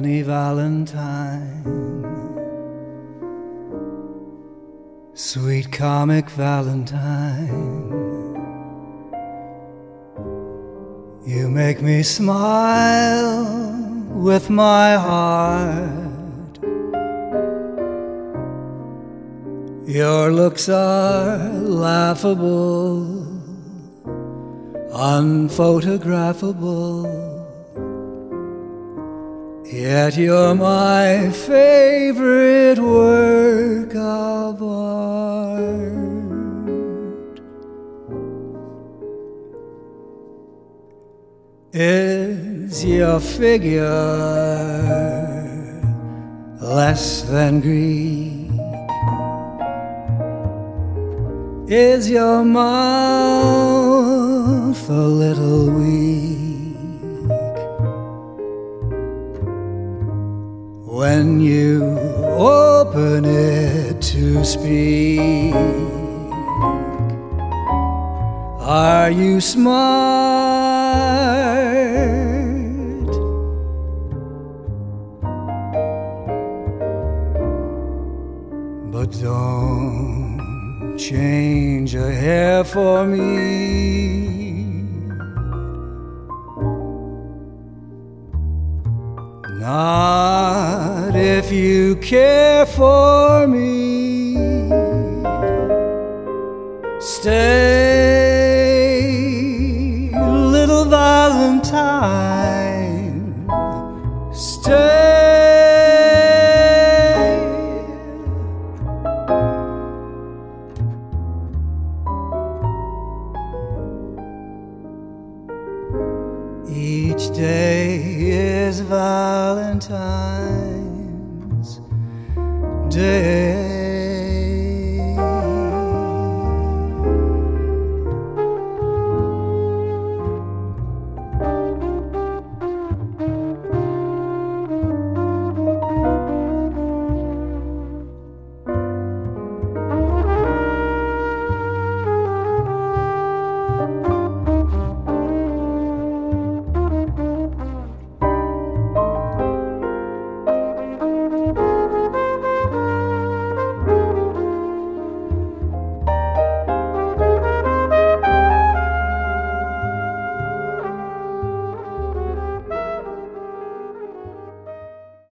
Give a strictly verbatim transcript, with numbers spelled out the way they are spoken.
me Valentine, sweet comic Valentine. You make me smile with my heart. Your looks are laughable, unphotographable, yet you're my favorite work of art. Is your figure less than Greek? Is your mouth a little weak when you open it to speak? Are you smart? But don't change a hair for me. Not if you care for me. Stay, little Valentine, stay. Each day is Valentine.